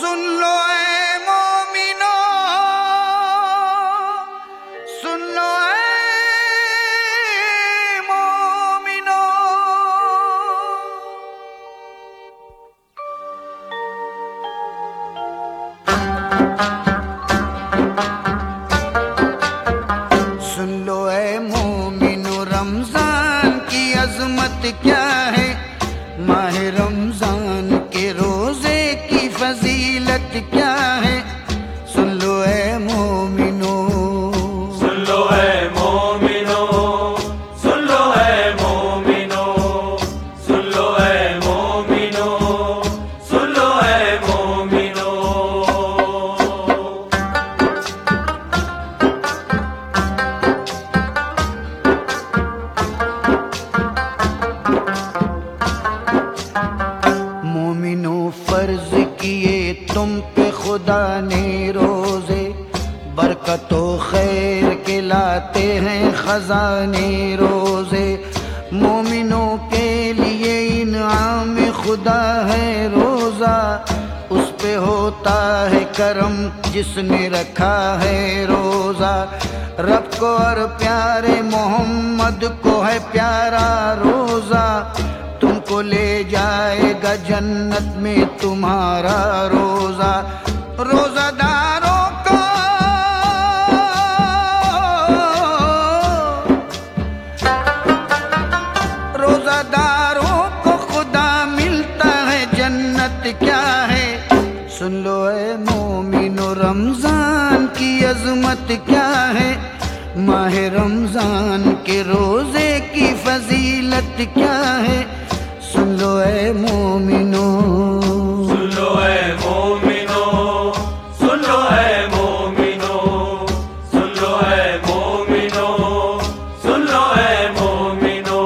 سن لو اے مومنو، سن لو اے مومنو، سن لو اے مومنو، رمضان کی عظمت کیا ہے، ماہ رمضان کے روزے کی فضیلت کیا ہے، سن لو اے مومنو، سن لو اے مومنو، سن لو اے مومنو، سن لو اے مومنو، سن لو اے مومنو۔ مومنو فرض کیے تم پہ خدا نے روزے، برکت و خیر کے لاتے ہیں خزانے روزے، مومنوں کے لیے انعام خدا ہے روزہ، اس پہ ہوتا ہے کرم جس نے رکھا ہے روزہ، رب کو اور پیارے محمد کو ہے پیارا روزہ، تم کو لے جائے گا جنت میں تمہارا روزہ، روزہ داروں کو روزہ داروں کو خدا ملتا ہے جنت کیا ہے، سن لو اے مومنو، رمضان کی عظمت کیا ہے، ماہ رمضان کے روزے کی فضیلت کیا ہے، سن لو اے مومنو، سن لو اے مومنو، سن لو اے مومنو، سن لو اے مومنو، سن لو اے مومنو۔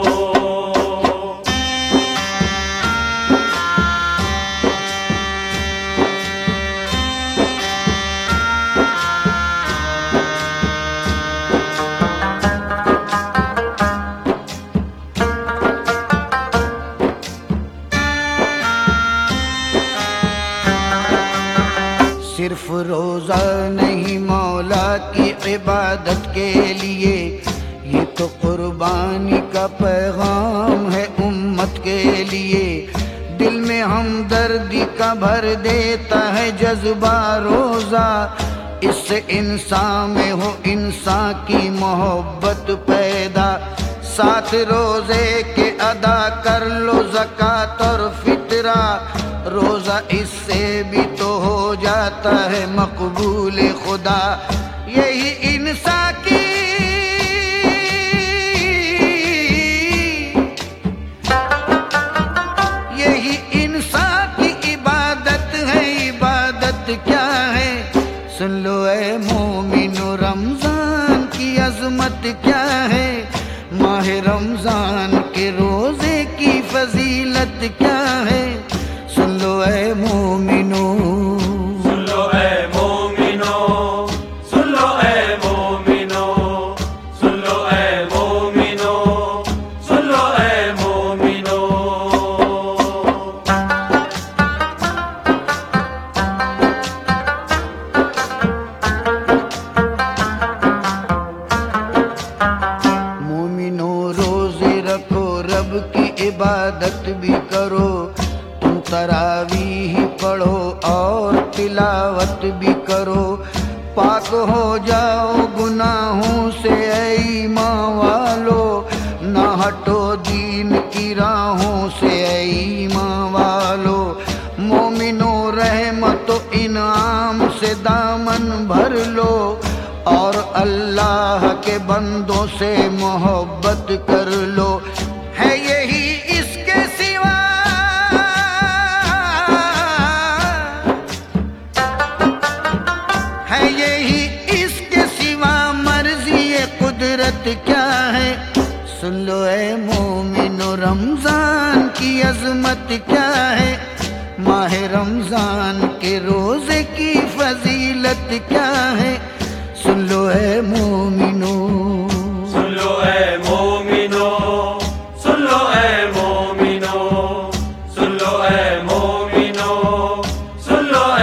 صرف روزہ نہیں مولا کی عبادت کے لیے، یہ تو قربانی کا پیغام ہے امت کے لیے، دل میں ہمدردی کا بھر دیتا ہے جذبہ روزہ، اس سے انسان میں ہو انسان کی محبت پیدا، ساتھ روزے کے ادا کر لو زکوٰۃ اور فطرہ، روزہ اس سے بھی تو ہو جاتا ہے مقبول خدا، یہی انسان کی یہی انسان کی عبادت ہے، عبادت کیا ہے، سن لو اے مومنو، رمضان کی عظمت کیا ہے، ماہ رمضان کے روزے کی فضیلت کیا ہے، سن لو اے مومنو، سن لو اے مومنو، سن لو اے مومنو، سن لو اے مومنو، سن لو اے مومنو۔ مومنو روزے رکھو، رب کی عبادت بھی کرو، تم تراویح پڑھو اور تلاوت بھی کرو، پاک ہو جاؤ گناہوں سے اے ایمان والو، نہ ہٹو دین کی راہوں سے اے ایمان والو، مومنو رحمت و انعام سے دامن بھر لو، اور اللہ کے بندوں سے محبت کر لو، ہے یہی اس کے سوا ہے یہی اس کے سوا مرضی قدرت کیا ہے، سن لو اے مومنو، رمضان کی عظمت کیا ہے، ماہ رمضان کے روزے کی فضیلت کیا ہے، سن لو اے مومنو، سن لو اے مومنو، سن لو اے مومنو، سن لو اے مومنو، سن لو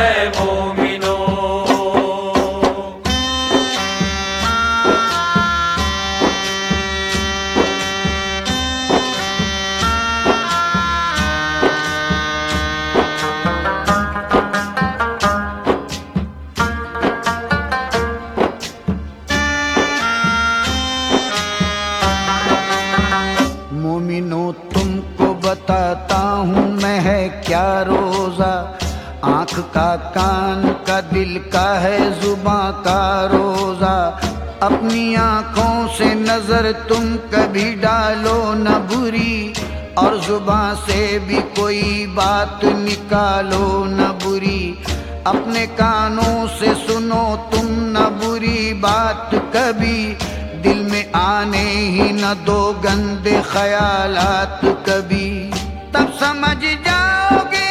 بتاتا ہوں میں ہے کیا روزہ، آنکھ کا، کان کا، دل کا ہے زباں کا روزہ۔ اپنی آنکھوں سے نظر تم کبھی ڈالو نہ بری، اور زباں سے بھی کوئی بات نکالو نہ بری۔ اپنے کانوں سے سنو تم نہ بری بات کبھی، دل میں آنے ہی نہ دو گندے خیالات کبھی۔ تب سمجھ جاؤ گے،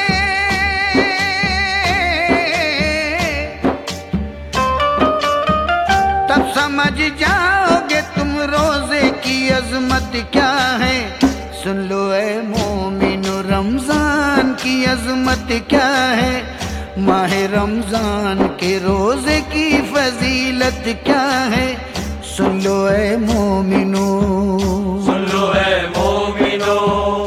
تب سمجھ جاؤ گے تم روزے کی عظمت کیا ہے۔ سن لو اے مومنو رمضان کی عظمت کیا ہے، ماہ رمضان کے روزے کی فضیلت کیا ہے۔ سن لو اے مومنو، سن لو اے مومنو،